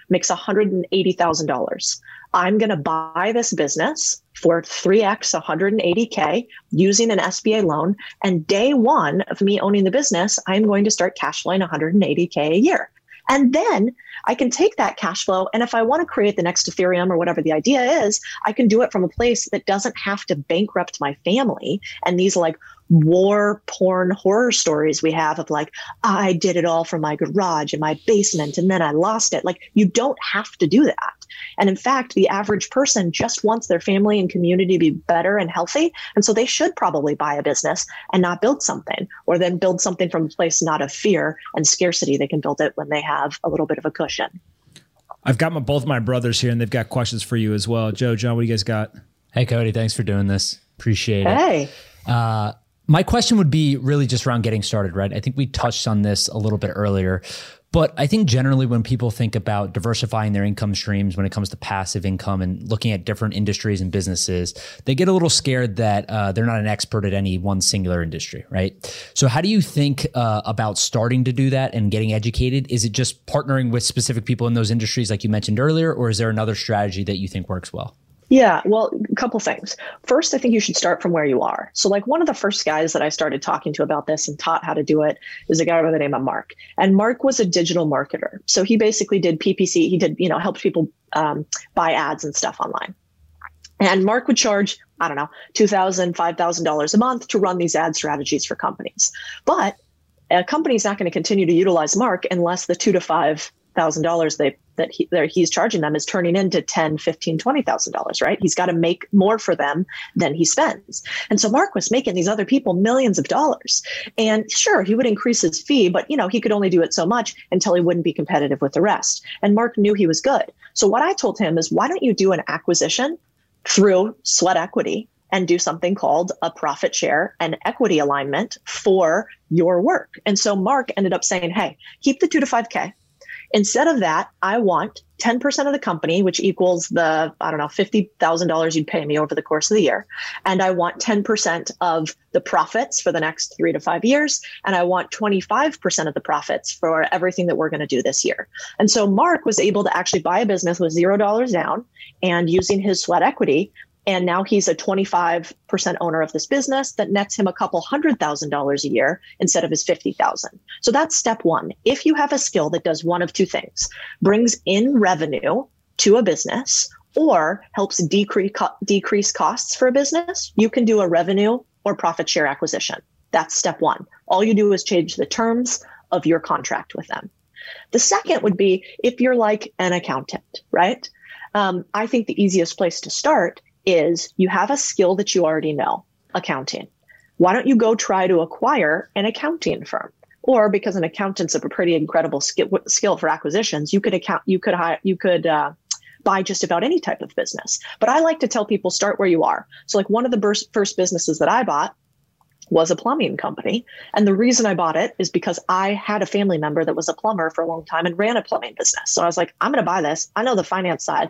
makes one hundred eighty thousand dollars. I'm going to buy this business for three X one hundred eighty K using an S B A loan. And day one of me owning the business, I'm going to start cash flowing one hundred eighty K a year. And then I can take that cash flow. And if I want to create the next Ethereum or whatever the idea is, I can do it from a place that doesn't have to bankrupt my family. And these like war porn horror stories we have of like, I did it all from my garage and my basement and then I lost it. Like, you don't have to do that. And in fact, the average person just wants their family and community to be better and healthy. And so they should probably buy a business and not build something, or then build something from a place not of fear and scarcity. They can build it when they have a little bit of a cushion. I've got my, both my brothers here and they've got questions for you as well. Joe, John, what do you guys got? Hey, Cody, thanks for doing this. Appreciate it. Hey. Uh, my question would be really just around getting started, right? I think we touched on this a little bit earlier, but I think generally when people think about diversifying their income streams when it comes to passive income and looking at different industries and businesses, they get a little scared that uh, they're not an expert at any one singular industry, right? So how do you think uh, about starting to do that and getting educated? Is it just partnering with specific people in those industries like you mentioned earlier, or is there another strategy that you think works well? Yeah, well, a couple things. First, I think you should start from where you are. So like one of the first guys that I started talking to about this and taught how to do it is a guy by the name of Mark. And Mark was a digital marketer. So he basically did P P C. He did, you know, helped people um, buy ads and stuff online. And Mark would charge, I don't know, two thousand dollars, five thousand dollars a month to run these ad strategies for companies. But a company's not going to continue to utilize Mark unless the two to five thousand dollars they that he that he's charging them is turning into ten, fifteen, twenty thousand dollars, right? He's got to make more for them than he spends. And so Mark was making these other people millions of dollars. And sure, he would increase his fee, but you know, he could only do it so much until he wouldn't be competitive with the rest. And Mark knew he was good. So what I told him is, why don't you do an acquisition through sweat equity and do something called a profit share and equity alignment for your work? And so Mark ended up saying, hey, keep the two to five K. Instead of that, I want ten percent of the company, which equals the, I don't know, fifty thousand dollars you'd pay me over the course of the year. And I want ten percent of the profits for the next three to five years. And I want twenty-five percent of the profits for everything that we're going to do this year. And so Mark was able to actually buy a business with zero dollars down and using his sweat equity. And now he's a twenty-five percent owner of this business that nets him a couple hundred thousand dollars a year instead of his fifty thousand. So that's step one. If you have a skill that does one of two things, brings in revenue to a business or helps decrease, decrease costs for a business, you can do a revenue or profit share acquisition. That's step one. All you do is change the terms of your contract with them. The second would be if you're like an accountant, right? Um, I think the easiest place to start is you have a skill that you already know, accounting. Why don't you go try to acquire an accounting firm? Or because an accountant's a pretty incredible skill, skill for acquisitions, you could account, you could hire, you could uh, buy just about any type of business. But I like to tell people, start where you are. So like one of the first businesses that I bought was a plumbing company. And the reason I bought it is because I had a family member that was a plumber for a long time and ran a plumbing business. So I was like, I'm going to buy this. I know the finance side.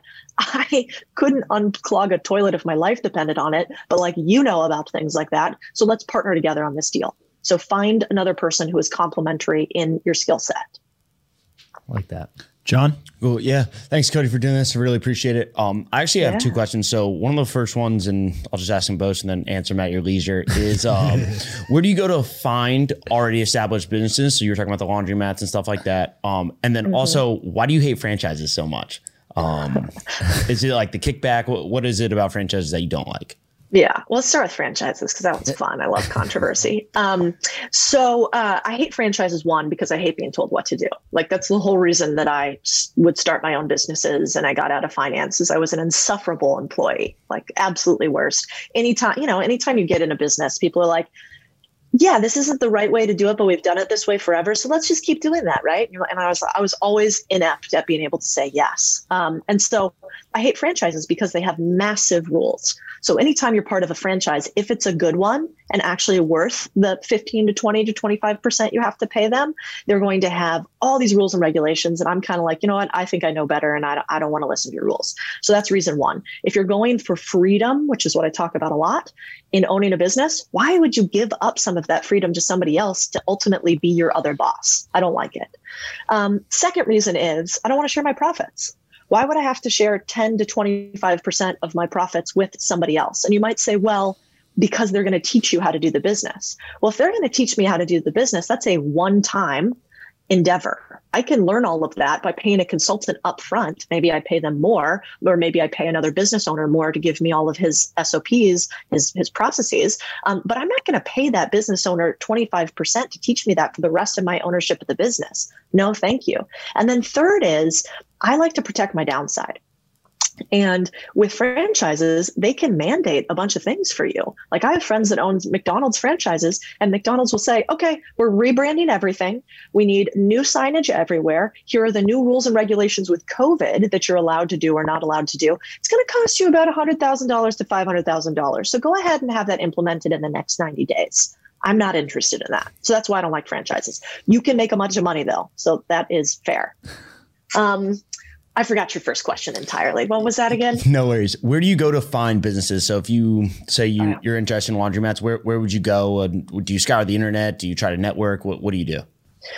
I couldn't unclog a toilet if my life depended on it, but like, you know about things like that. So let's partner together on this deal. So find another person who is complementary in your skill set. I like that. John? Well, yeah. Thanks, Cody, for doing this. I really appreciate it. Um, I actually have Yeah. two questions. So one of the first ones, and I'll just ask them both and then answer them at your leisure, is um, where do you go to find already established businesses? So you were talking about the laundromats and stuff like that. Um, and then mm-hmm. also, why do you hate franchises so much? Um, is it like the kickback? What, what is it about franchises that you don't like? Yeah, well, let's start with franchises because that one's fun. I love controversy. Um, so uh, I hate franchises, one, because I hate being told what to do. Like that's the whole reason that I s- would start my own businesses and I got out of finance is I was an insufferable employee, like absolutely worst. Anytime, you know, anytime you get in a business, people are like, yeah, this isn't the right way to do it, but we've done it this way forever. So let's just keep doing that, right? And I was I was always inept at being able to say yes. Um, and so I hate franchises because they have massive rules. So anytime you're part of a franchise, if it's a good one, and actually worth the fifteen to twenty to twenty-five percent you have to pay them, they're going to have all these rules and regulations. And I'm kind of like, you know what, I think I know better and I don't, I don't want to listen to your rules. So that's reason one. If you're going for freedom, which is what I talk about a lot in owning a business, why would you give up some of that freedom to somebody else to ultimately be your other boss? I don't like it. Um, second reason is I don't want to share my profits. Why would I have to share ten to twenty-five percent of my profits with somebody else? And you might say, well, because they're going to teach you how to do the business. Well, if they're going to teach me how to do the business, that's a one-time endeavor. I can learn all of that by paying a consultant up front. Maybe I pay them more, or maybe I pay another business owner more to give me all of his S O Ps, his, his processes. Um, but I'm not going to pay that business owner twenty-five percent to teach me that for the rest of my ownership of the business. No, thank you. And then third is I like to protect my downside. And with franchises, they can mandate a bunch of things for you. Like I have friends that own McDonald's franchises, and McDonald's will say, okay, we're rebranding everything. We need new signage everywhere. Here are the new rules and regulations with COVID that you're allowed to do or not allowed to do. It's going to cost you about one hundred thousand dollars to five hundred thousand dollars. So go ahead and have that implemented in the next ninety days. I'm not interested in that. So that's why I don't like franchises. You can make a bunch of money though. So that is fair. Um, I forgot your first question entirely. What was that again? No worries. Where do you go to find businesses? So if you say you, oh. you're interested in laundromats, where, where would you go? Uh, do you scour the internet? Do you try to network? What, what do you do?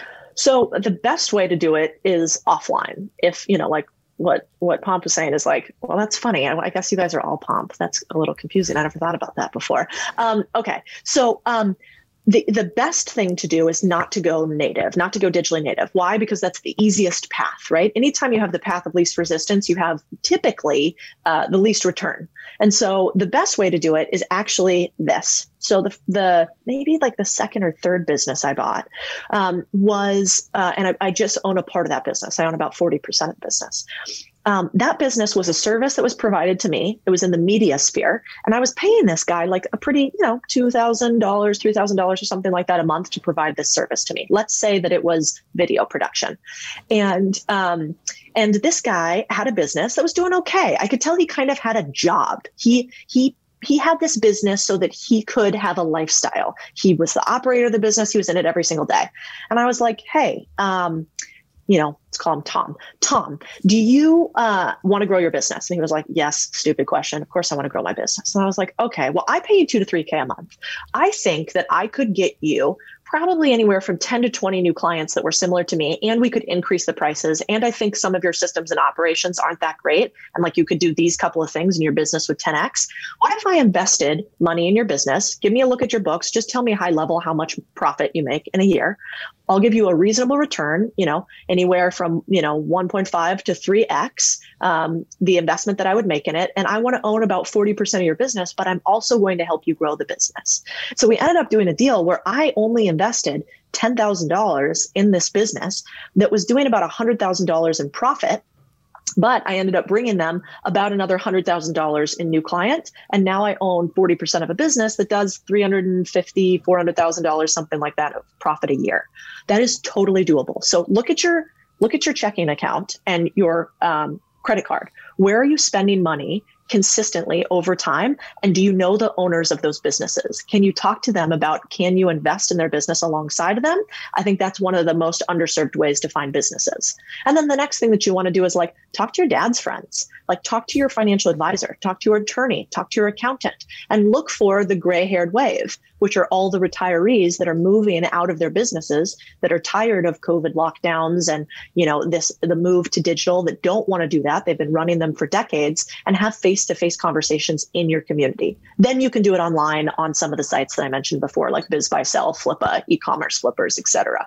So the best way to do it is offline. If, you know, like what, what Pomp was saying is like, well, that's funny. I, I guess you guys are all Pomp. That's a little confusing. I never thought about that before. Um, okay. So, um, The the best thing to do is not to go native, not to go digitally native. Why? Because that's the easiest path, right? Anytime you have the path of least resistance, you have typically uh, the least return. And so the best way to do it is actually this. So the the maybe like the second or third business I bought um, was, uh, and I, I just own a part of that business. I own about forty percent of the business. Um, that business was a service that was provided to me. It was in the media sphere. And I was paying this guy like a pretty, you know, two thousand dollars, three thousand dollars or something like that a month to provide this service to me. Let's say that it was video production. And, um, and this guy had a business that was doing okay. I could tell he kind of had a job. He, he, He had this business so that he could have a lifestyle. He was the operator of the business. He was in it every single day. And I was like, hey, um, you know, let's call him Tom. Tom, do you uh, want to grow your business? And he was like, yes, stupid question. Of course I want to grow my business. And I was like, okay, well, I pay you two to three K a month. I think that I could get you probably anywhere from ten to twenty new clients that were similar to me, and we could increase the prices. And I think some of your systems and operations aren't that great. And like you could do these couple of things and your business would ten X. What if I invested money in your business? Give me a look at your books. Just tell me high level how much profit you make in a year. I'll give you a reasonable return, you know, anywhere from, you know, one point five to three X um, the investment that I would make in it. And I want to own about forty percent of your business, but I'm also going to help you grow the business. So we ended up doing a deal where I only invested ten thousand dollars in this business that was doing about one hundred thousand dollars in profit. But I ended up bringing them about another one hundred thousand dollars in new client. And now I own forty percent of a business that does three hundred fifty thousand dollars, four hundred thousand dollars, something like that of profit a year. That is totally doable. So look at your look at your checking account and your um, credit card. Where are you spending money consistently over time? And do you know the owners of those businesses? Can you talk to them about, can you invest in their business alongside of them? I think that's one of the most underserved ways to find businesses. And then the next thing that you want to do is like, talk to your dad's friends, like talk to your financial advisor, talk to your attorney, talk to your accountant, and look for the gray haired wave, which are all the retirees that are moving out of their businesses that are tired of COVID lockdowns and, you know, this, the move to digital, that don't want to do that. They've been running them for decades and have face-to-face conversations in your community. Then you can do it online on some of the sites that I mentioned before, like BizBuySell, Flippa, e-commerce flippers, et cetera.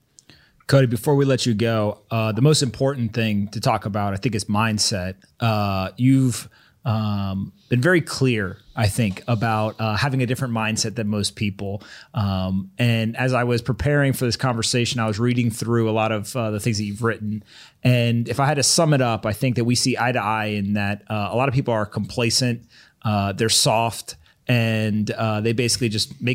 Cody, before we let you go, uh, the most important thing to talk about, I think, is mindset. Uh, you've um, been very clear, I think, about uh, having a different mindset than most people. Um, and as I was preparing for this conversation, I was reading through a lot of uh, the things that you've written. And if I had to sum it up, I think that we see eye to eye in that uh, a lot of people are complacent, uh, they're soft, and uh, they basically just make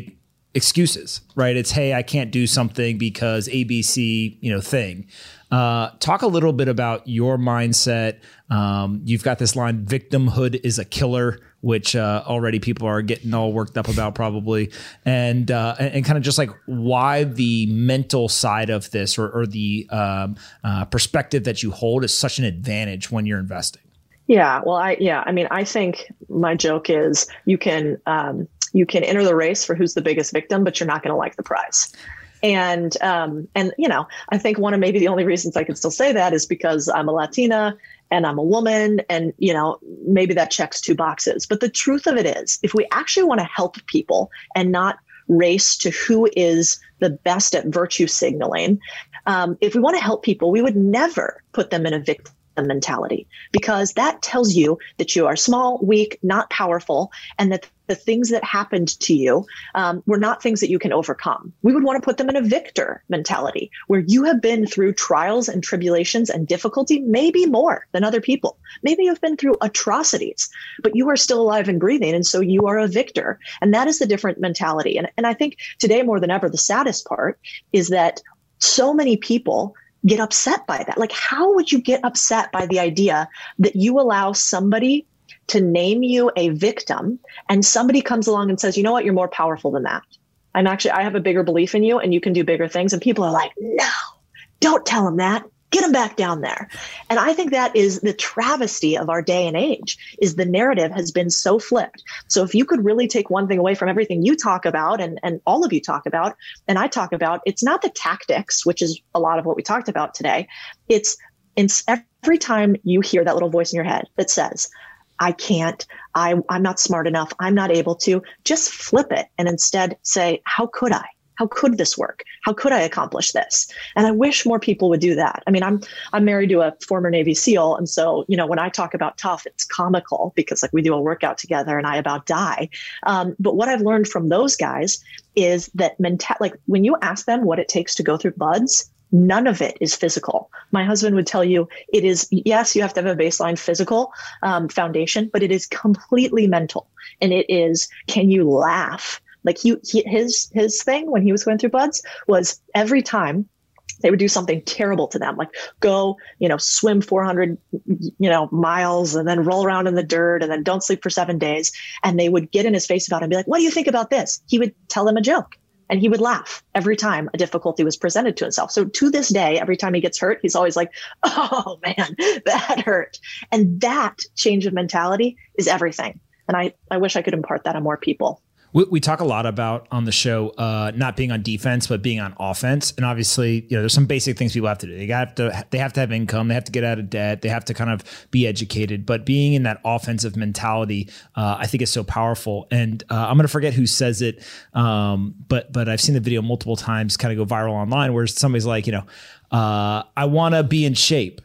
excuses, right? It's, hey, I can't do something because A B C, you know, thing. Uh, talk a little bit about your mindset. Um, you've got this line, victimhood is a killer, which uh, already people are getting all worked up about probably. And uh, and, and kind of just like why the mental side of this or, or the um, uh, perspective that you hold is such an advantage when you're investing. Yeah, well, I yeah, I mean, I think my joke is you can um, you can enter the race for who's the biggest victim, but you're not going to like the prize. And, um, and, you know, I think one of maybe the only reasons I can still say that is because I'm a Latina and I'm a woman and, you know, maybe that checks two boxes. But the truth of it is, if we actually want to help people and not race to who is the best at virtue signaling, um, if we want to help people, we would never put them in a victim mentality, because that tells you that you are small, weak, not powerful, and that the things that happened to you um, were not things that you can overcome. We would want to put them in a victor mentality, where you have been through trials and tribulations and difficulty, maybe more than other people. Maybe you've been through atrocities, but you are still alive and breathing, and so you are a victor. And that is the different mentality. And, and I think today more than ever, the saddest part is that so many people get upset by that. Like, how would you get upset by the idea that you allow somebody to name you a victim and somebody comes along and says, you know what, you're more powerful than that. I'm actually, I have a bigger belief in you and you can do bigger things. And people are like, no, don't tell them that. Get them back down there. And I think that is the travesty of our day and age, is the narrative has been so flipped. So if you could really take one thing away from everything you talk about and, and all of you talk about, and I talk about, it's not the tactics, which is a lot of what we talked about today. It's, it's every time you hear that little voice in your head that says, I can't, I, I'm not smart enough, I'm not able to, just flip it and instead say, how could I? How could this work? How could I accomplish this? And I wish more people would do that. I mean, I'm I'm married to a former Navy SEAL. And so, you know, when I talk about tough, it's comical because like we do a workout together and I about die. Um, but what I've learned from those guys is that menta- like when you ask them what it takes to go through buds, none of it is physical. My husband would tell you it is, yes, you have to have a baseline physical um, foundation, but it is completely mental. And it is, can you laugh? Like he, he, his, his thing when he was going through buds was every time they would do something terrible to them, like go, you know, swim four hundred, you know, miles and then roll around in the dirt and then don't sleep for seven days. And they would get in his face about it and be like, what do you think about this? He would tell them a joke and he would laugh every time a difficulty was presented to himself. So to this day, every time he gets hurt, he's always like, oh man, that hurt. And that change of mentality is everything. And I, I wish I could impart that on more people. We, we talk a lot about on the show, uh, not being on defense, but being on offense. And obviously, you know, there's some basic things people have to do. They have to, they have to have income. They have to get out of debt. They have to kind of be educated. But being in that offensive mentality, uh, I think is so powerful. And uh, I'm going to forget who says it, um, but but I've seen the video multiple times, kind of go viral online, where somebody's like, you know, uh, I want to be in shape.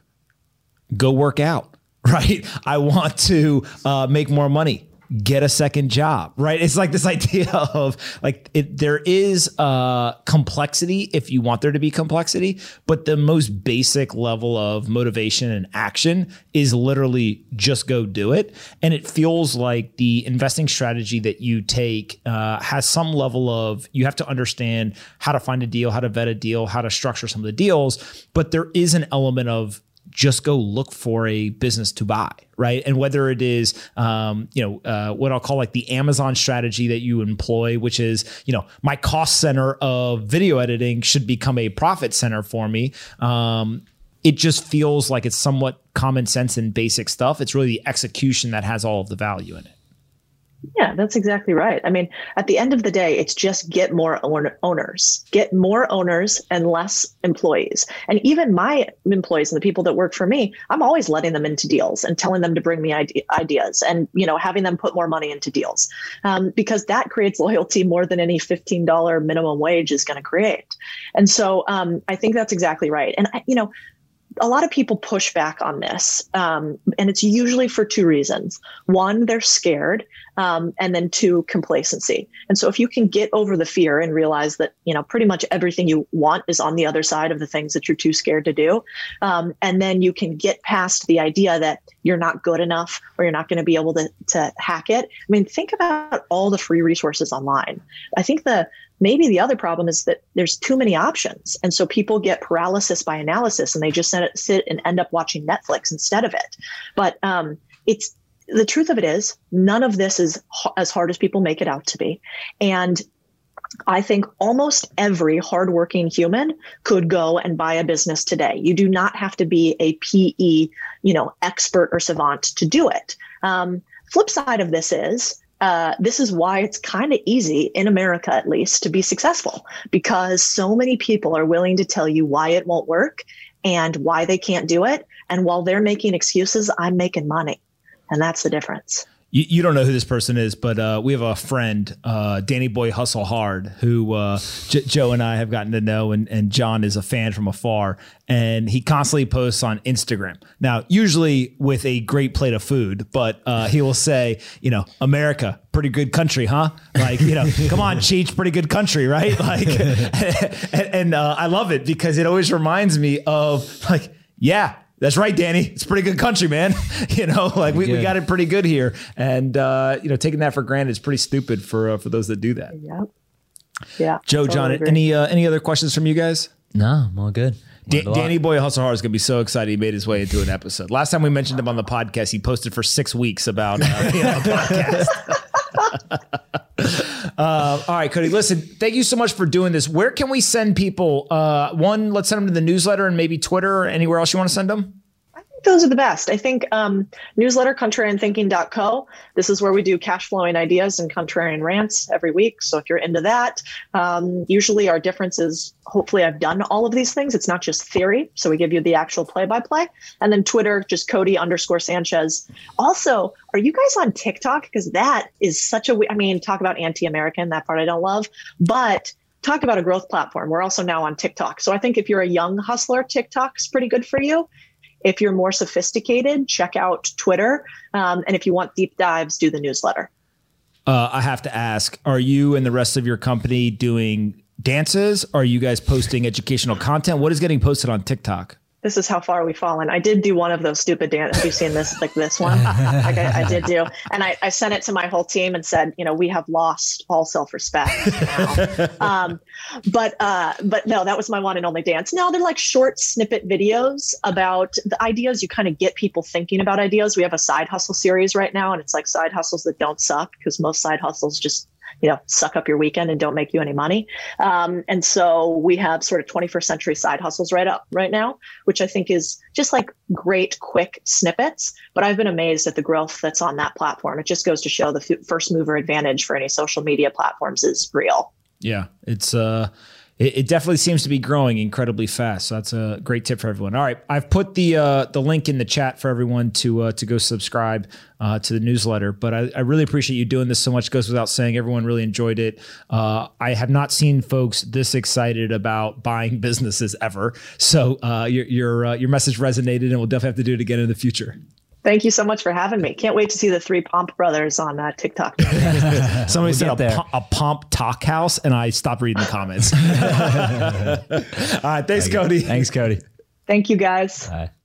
Go work out, right? I want to uh, make more money. Get a second job, right? It's like this idea of like it, there is uh, complexity if you want there to be complexity, but the most basic level of motivation and action is literally just go do it. And it feels like the investing strategy that you take uh, has some level of, you have to understand how to find a deal, how to vet a deal, how to structure some of the deals, but there is an element of just go look for a business to buy, right? And whether it is, um, you know, uh, what I'll call like the Amazon strategy that you employ, which is, you know, my cost center of video editing should become a profit center for me. Um, it just feels like it's somewhat common sense and basic stuff. It's really the execution that has all of the value in it. Yeah, that's exactly right. I mean, at the end of the day, it's just get more own- owners, get more owners and less employees. And even my employees and the people that work for me, I'm always letting them into deals and telling them to bring me ide- ideas and, you know, having them put more money into deals um, because that creates loyalty more than any fifteen dollars minimum wage is going to create. And so um, I think that's exactly right. And, you know, a lot of people push back on this, um, and it's usually for two reasons. One, they're scared, um, and then two, complacency. And so if you can get over the fear and realize that, you know, pretty much everything you want is on the other side of the things that you're too scared to do, um, and then you can get past the idea that you're not good enough or you're not going to be able to, to hack it. I mean, think about all the free resources online. I think the maybe the other problem is that there's too many options. And so people get paralysis by analysis and they just sit, sit and end up watching Netflix instead of it. But um, it's the truth of it is none of this is h- as hard as people make it out to be. And I think almost every hardworking human could go and buy a business today. You do not have to be a P E, you know, expert or savant to do it. Um, flip side of this is uh, this is why it's kind of easy in America, at least, to be successful, because so many people are willing to tell you why it won't work and why they can't do it. And while they're making excuses, I'm making money. And that's the difference. You, you don't know who this person is, but uh, we have a friend, uh, Danny Boy Hustle Hard, who uh, J- Joe and I have gotten to know, and, and John is a fan from afar, and he constantly posts on Instagram. Now, usually with a great plate of food, but uh, he will say, you know, America, pretty good country, huh? Like, you know, come on, Cheech, pretty good country, right? Like, and, and uh, I love it because it always reminds me of like, yeah. That's right, Danny. It's a pretty good country, man. You know, like we, we got it pretty good here. And, uh, you know, taking that for granted is pretty stupid for uh, for those that do that. Yeah. Yeah. Joe, totally John, agree. any uh, any other questions from you guys? No, I'm all good. Da- Learned a lot. Danny Boy Hustle Hard is going to be so excited he made his way into an episode. Last time we mentioned him on the podcast, he posted for six weeks about uh, you know, a podcast. uh, all right, Cody, listen, thank you so much for doing this. Where can we send people? Uh, one, let's send them to the newsletter and maybe Twitter or anywhere else you want to send them. Those are the best. I think um, newsletter, contrarian thinking dot co. This is where we do cash flowing ideas and contrarian rants every week. So if you're into that, um, usually our difference is hopefully I've done all of these things. It's not just theory. So we give you the actual play by play. And then Twitter, just Cody underscore Sanchez. Also, are you guys on TikTok? Because that is such a, I mean, talk about anti-American, that part I don't love, but talk about a growth platform. We're also now on TikTok. So I think if you're a young hustler, TikTok's pretty good for you. If you're more sophisticated, check out Twitter. Um, and if you want deep dives, do the newsletter. Uh, I have to ask, are you and the rest of your company doing dances? Are you guys posting educational content? What is getting posted on TikTok? This is how far we've fallen. I did do one of those stupid dance. Have you seen this? Like this one? Like I, I did do. And I, I sent it to my whole team and said, you know, we have lost all self-respect now. um, but, uh, but no, that was my one and only dance. No, they're like short snippet videos about the ideas. You kind of get people thinking about ideas. We have a side hustle series right now, and it's like side hustles that don't suck, because most side hustles just, you know, suck up your weekend and don't make you any money. Um, and so we have sort of twenty-first century side hustles right up right now, which I think is just like great, quick snippets. But I've been amazed at the growth that's on that platform. It just goes to show the f- first mover advantage for any social media platforms is real. Yeah, it's uh, it, it definitely seems to be growing incredibly fast. So that's a great tip for everyone. All right, I've put the uh, the link in the chat for everyone to uh, to go subscribe uh, to the newsletter. But I, I really appreciate you doing this so much. It goes without saying, everyone really enjoyed it. Uh, I have not seen folks this excited about buying businesses ever. So uh, your your uh, your message resonated, and we'll definitely have to do it again in the future. Thank you so much for having me. Can't wait to see the three Pomp brothers on uh, TikTok. Somebody We'll said get a, there. po- a Pomp Talk House, and I stopped reading the comments. All right, thanks, Cody. Thanks, Cody. Thank you, guys. Bye.